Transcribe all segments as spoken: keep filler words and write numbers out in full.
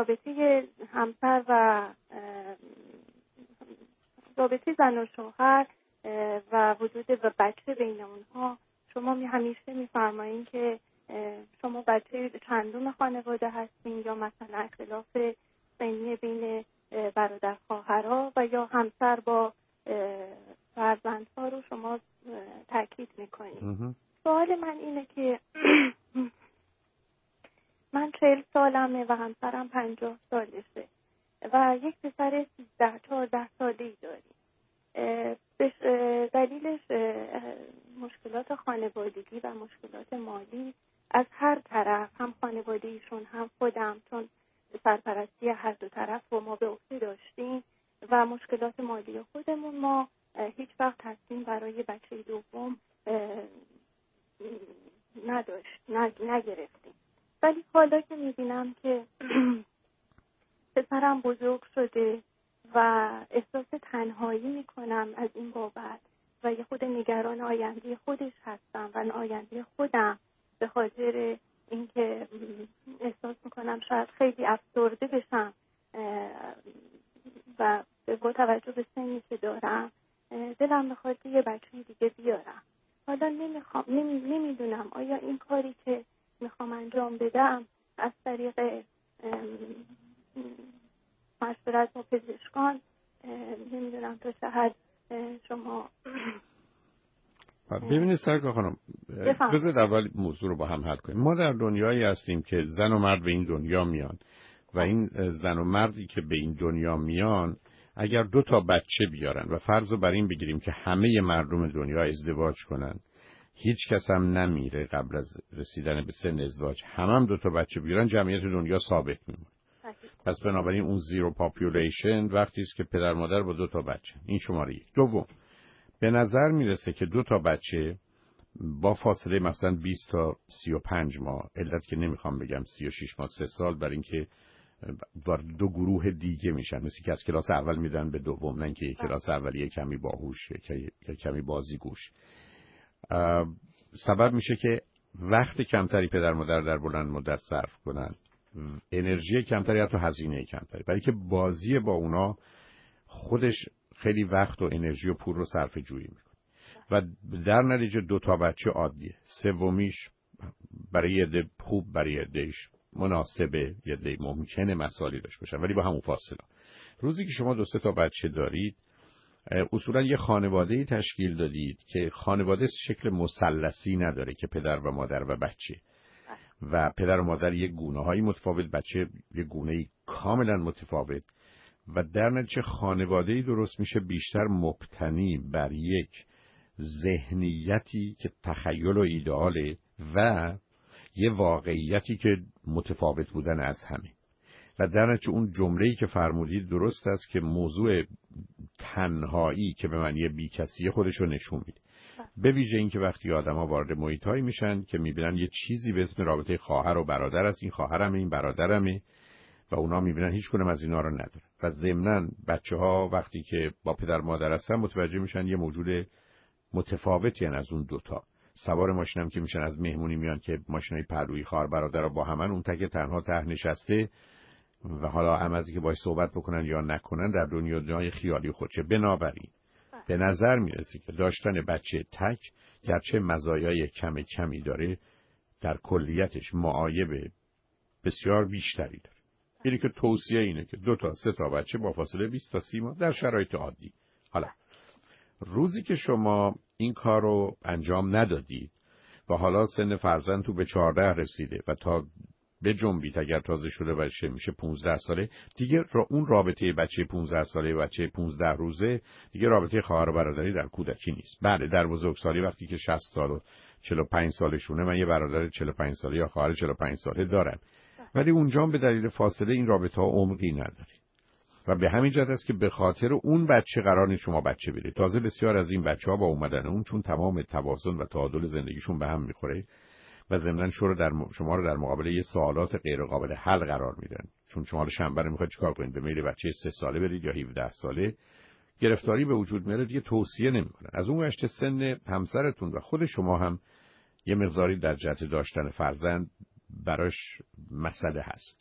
رابطه همسر و رابطه زن و شوهر و وجود و بچه بین اونها، شما می همیشه می‌فرمایید که شما بچه چندم خانواده هستین، یا مثلا اختلاف سنی بین برادر خواهرها و یا همسر با فرزندها رو شما تاکید میکنید. سوال من اینه که من چهل سالمه و همسرم پنجاه سالشه و یک پسر سیزده چهارده ساله‌ای داریم. دلیلش مشکلات خانوادگی و مشکلات مالی از هر طرف، هم خانواده ایشون هم خودم، چون سرپرستی هر دو طرف رو ما به عهده داشتیم و مشکلات مالی خودمون، ما هیچ وقت تصمیم برای بچه دوم نداشت نگرفتیم. ولی حالا که میبینم که پسرم بزرگ شده و احساس تنهایی میکنم از این بابت و یه خود نگران آینده خودش هستم و آینده خودم، به خاطر اینکه احساس میکنم شاید خیلی افسرده بشم و با توجه به سنی که دارم دلم میخواد یه بچه دیگه بیارم. حالا نمیخوام نمی، نمیدونم آیا این کاری که میخوام انجام بدم از طریق مشورت با پزشکان، نمیدونم تا چه حد شما ببینید سرکار خانم، بذارید اول موضوع رو با هم حل کنیم. ما در دنیایی هستیم که زن و مرد به این دنیا میان و این زن و مردی که به این دنیا میان اگر دو تا بچه بیارن و فرض رو بر این بگیریم که همه مردم دنیا ازدواج کنن، هیچ کس هم نمیره قبل از رسیدن به سن ازدواج، همه هم دو تا بچه بیارن، جمعیت دنیا ثابت میمونه. پس بنابراین اون زیرو پاپولیشن وقتی است که پدر مادر با دو تا بچه. این شماره یک. دوم، به نظر میرسه که دو تا بچه با فاصله مثلا بیست تا سی و پنج ماه، علت که نمیخوام بگم سی و شش ماه، سه سال، برای اینکه دو گروه دیگه میشن، مثل که از کلاس اول میدن به دوم، نه اینکه کلاس اولیه کمی باهوش یا کمی بازیگوش. سبب میشه که وقت کمتری پدر مادر در بلند مدت صرف کنن، انرژی کمتری، حتی هزینه کمتری، برای که بازی با اونا خودش خیلی وقت و انرژی و پول رو صرف جویی میکنه و در نتیجه دو تا بچه عادیه. سومیش برای یه عده خوب، برای یه عدهش مناسبه، یه عده ممکنه مسائلی داشته باشن، ولی با همون فاصله. روزی که شما دو سه تا بچه دارید، اصولا یه خانواده‌ای تشکیل دادید که خانواده شکل مثلثی نداره که پدر و مادر و بچه، و پدر و مادر یک گونه‌های متفاوت، بچه یک گونه‌ای کاملا متفاوت، و در نتیجه خانواده‌ای درست میشه بیشتر مبتنی بر یک ذهنیتی که تخیل و ایدئاله و یه واقعیتی که متفاوت بودن از همه. و در نتیجه اون جمله‌ای که فرمودید درست است که موضوع تنهایی که به معنی بی‌کسی خودش رو نشون میده. به ویژه این که وقتی آدم‌ها وارد محیط‌هایی میشن که میبینن یه چیزی به اسم رابطه خواهر و برادر است، این خواهرمه، این برادرمه، و اونا میبینن هیچ کدوم از اینا رو نداره. و ضمناً بچه‌ها وقتی که با پدر مادر هستن متوجه میشن یه موجود متفاوتی هستن از اون دوتا. سوار ماشین هم که میشن، از مهمونی میان که ماشینای پهلویی خواهر برادر رو با همن، اون تک تنها ته نشسته و حالا هم از اینکه باهاش صحبت بکنن یا نکنن در دنیای خیالی خودشه. بنابراین به نظر میرسه که داشتن بچه تک گرچه مزایای کم کمی داره، در کلیتش معایب بسیار بیشتری داره. اینی که توصیه اینه که دو تا سه تا بچه با فاصله بیست تا سی ماه در شرایط عادی. حالا روزی که شما این کار رو انجام ندادید و حالا سن فرزند تو به چهارده رسیده و تا به جنبید اگر تازه شده بچه میشه پونزده ساله، دیگه را اون رابطه بچه پونزده ساله و بچه پونزده روزه دیگه رابطه خواهر و برادری در کودکی نیست. بله در بزرگسالی وقتی که شصت سال و چهل و پنج سالشونه، من یه برادر چهل و پنج ساله یا خواهر چهل و پنج ساله دارم، ولی اونجا به دلیل فاصله این رابطه ها عمقی نداره و به همین جهت است که به خاطر اون بچه قرار نیست شما بچه برید. تازه بسیار از این بچه ها با اومدن اون، چون تمام توازن و تعادل زندگیشون به هم میخوره و ضمناً شما رو در شما رو در مقابل یه سوالات غیر قابل حل قرار میدن، چون شما رو شنبه میخواید چیکار کنید، به میل بچه سه ساله برید یا هفده ساله، گرفتاری به وجود میاره، دیگه توصیه نمیکنن. از اون وجه سن همسرتون و خود شما هم یه مقداری در جهت داشتن فرزند براش مسئله هست.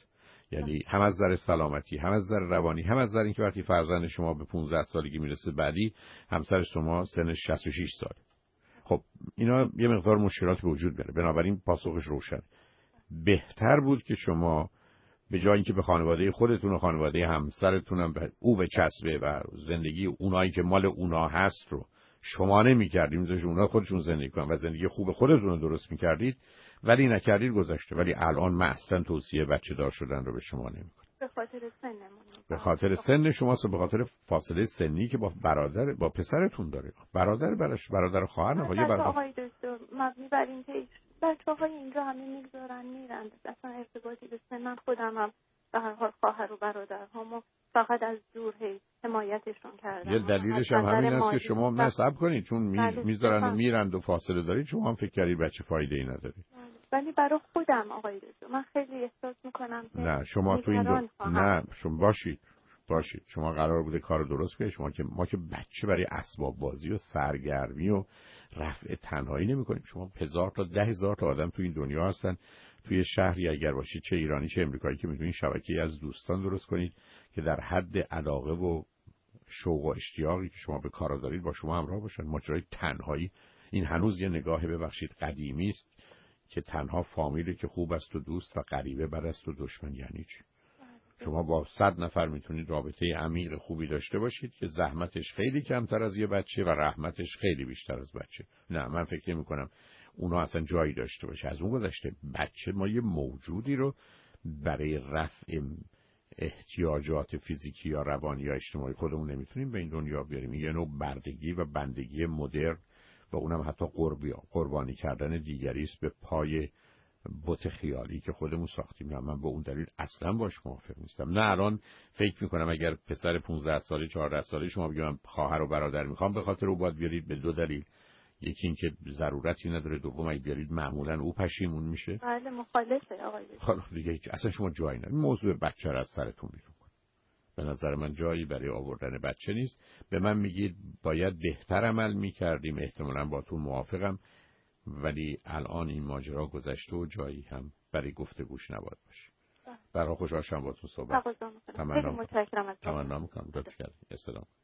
یعنی هم از نظر سلامتی، هم از نظر روانی، هم از نظر اینکه وقتی فرزند شما به پانزده سالگی میرسه بعدی همسر شما سن شصت و شش ساله. خب اینا یه مقدار مشکلات به وجود میاره. بنابراین پاسخش روشن. بهتر بود که شما به جای اینکه به خانواده خودتون و خانواده همسرتون هم به او بچسبه و زندگی اونایی که مال اونا هست رو شما نمی‌کردید، می‌ذاشتید اونا خودشون زندگی کنن و زندگی خوب خودتون رو درست می‌کردید، ولی نکردید گذشته. ولی الان من اصلا توصیه بچه دار شدن رو به شما نمی‌کنم. به خاطر سنمون. به خاطر سن شماست و به خاطر فاصله سنی که با برادر با پسرتون داره. برادر براش برادر خواهر نه، یه برادر. آقای دکتر مبنی بر اینکه بچه‌های اینجا همه میگذارن میرن، اصلا ارتباطی به سن من خودم هم به هر حال خواهر و برادرهامو فقط از دور هی حمایتشون کردم. یه دلیلش هم همین است که شما نصب کنید، چون میذارن و میرند و فاصله دارید، شما هم فکر کردید بچه فایده ای نداره. ولی برای خودم آقای دکتر من خیلی احساس میکنم که نه شما تو این دو... نه شما باشید باشید شما قرار بوده کار درست کنید. شما که ما که بچه برای اسباب بازی و سرگرمی و رفع تنهایی نمی‌کنیم. شما هزار تا ده هزار تا آدم تو این دنیا هستن. توی شهری اگر باشید، چه ایرانی چه امریکایی، که میتونید شبکه‌ای از دوستان درست کنید که در حد علاقه و شوق و اشتیاقی که شما به کارا دارید با شما همراه باشن. ماجرای تنهایی این هنوز یه نگاه ببخشید قدیمی است که تنها فامیلی که خوب است و دوست و غریبه بد است و دشمن یعنی چی؟ شما با صد نفر میتونید رابطه عمیق خوبی داشته باشید که زحمتش خیلی کمتر از یه بچه و رحمتش خیلی بیشتر از بچه. نه من فکر نمی‌کنم اونا اصلا جایی داشته باشه. از اون گذشته بچه ما یه موجودی رو برای رفع احتیاجات فیزیکی یا روانی یا اجتماعی خودمون نمیتونیم به این دنیا بیاریم. یه نوع بردگی و بندگی مدرن و اونم حتی قربی قربانی کردن دیگری است به پای بت خیالی که خودمون ساختیم. نه من به اون دلیل اصلا باش موافق نیستم. نه الان فکر میکنم اگر پسر پانزده ساله چهارده ساله شما بگم خواهر و برادر میخوام، به خاطر او باید بیارید به دو دلیل. یکی این که ضرورتی نداره، دوم اگه بیارید معمولا او پشیمون میشه. بله مخالفه آقای خب دیگه اصلا شما جایی نداره. موضوع بچه را از سرتون بیرون کن. به نظر من جایی برای آوردن بچه نیست. به من میگید باید بهتر عمل میکردیم، احتمالاً باتون موافقم، ولی الان این ماجرا گذشته و جایی هم برای گفتگوش نباید باشه. برای خوشحال شدم باهاتون صحبت. تمنا میکنم. خیلی متشکرم از تمنا میکنم. لطف کردید. السلام.